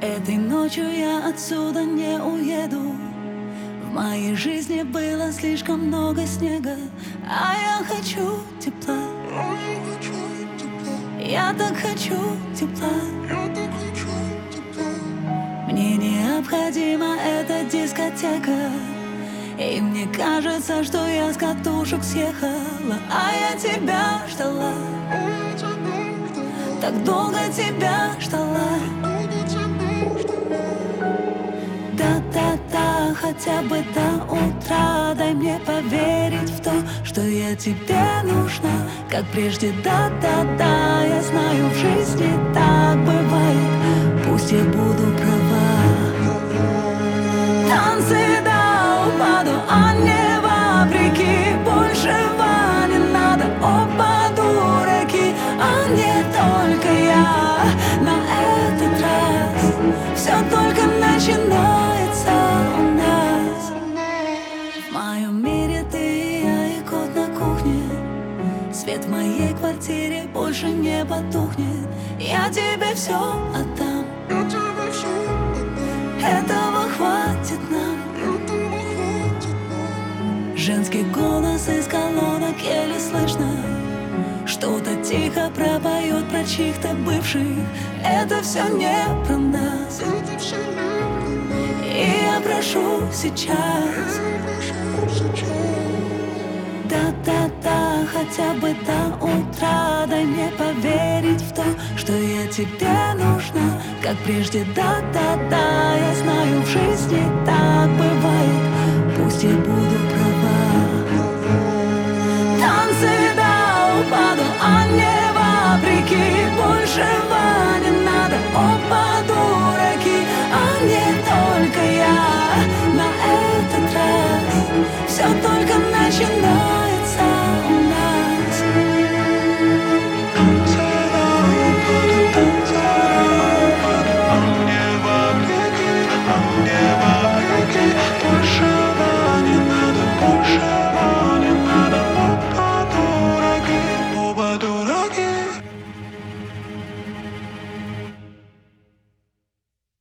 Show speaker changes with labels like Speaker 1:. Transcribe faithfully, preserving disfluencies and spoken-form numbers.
Speaker 1: Этой ночью я отсюда не уеду. В моей жизни было слишком много снега, а я хочу тепла. Я так хочу тепла. Мне необходима эта дискотека, и мне кажется, что я с катушек съехала. А я тебя ждала, так долго тебя ждала. Да-да-да, хотя бы до утра дай мне поверить в то, что я тебе нужна, как прежде. Да-да-да, я знаю, в жизни так бывает, пусть я буду права. Танцы до упаду, а не вопреки. Большего не надо, оба дураки, а не только я. На этот раз все только начинается у нас. В моем мире ты и я, и кот на кухне. Свет в моей квартире больше не потухнет. Я тебе все отдам, этого хватит нам. Женский голос из колонок еле слышно, что-то тихо пропоет про чьих-то бывших. Это все не про нас, и я прошу сейчас. Да-да-да, хотя бы до утра дай мне поверить в то, что я тебе нужна, как прежде. Да-да-да, я знаю, в жизни так бывает, пусть я буду права. Танцы до упаду, а не вопреки. Большего не надо, оба дураки, а не только я. На этот раз все только начинается.